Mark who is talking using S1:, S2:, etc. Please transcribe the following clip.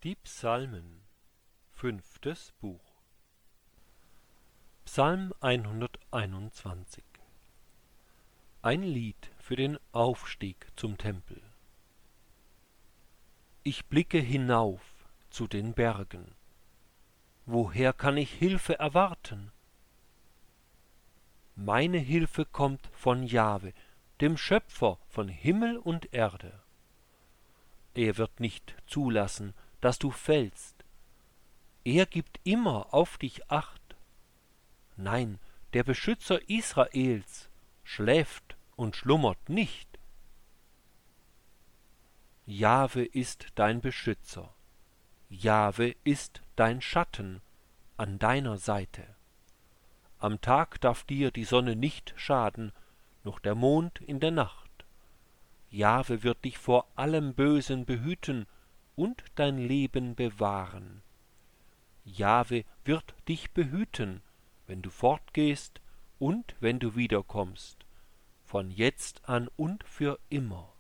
S1: Die Psalmen, 5. Buch. Psalm 121. Ein Lied für den Aufstieg zum Tempel. Ich blicke hinauf zu den Bergen. Woher kann ich Hilfe erwarten? Meine Hilfe kommt von Jahwe, dem Schöpfer von Himmel und Erde. Er wird nicht zulassen, dass du fällst. Er gibt immer auf dich Acht. Nein, der Beschützer Israels schläft und schlummert nicht. Jahwe ist dein Beschützer. Jahwe ist dein Schatten an deiner Seite. Am Tag darf dir die Sonne nicht schaden, noch der Mond in der Nacht. Jahwe wird dich vor allem Bösen behüten und dein Leben bewahren. Jahwe wird dich behüten, wenn du fortgehst und wenn du wiederkommst, von jetzt an und für immer.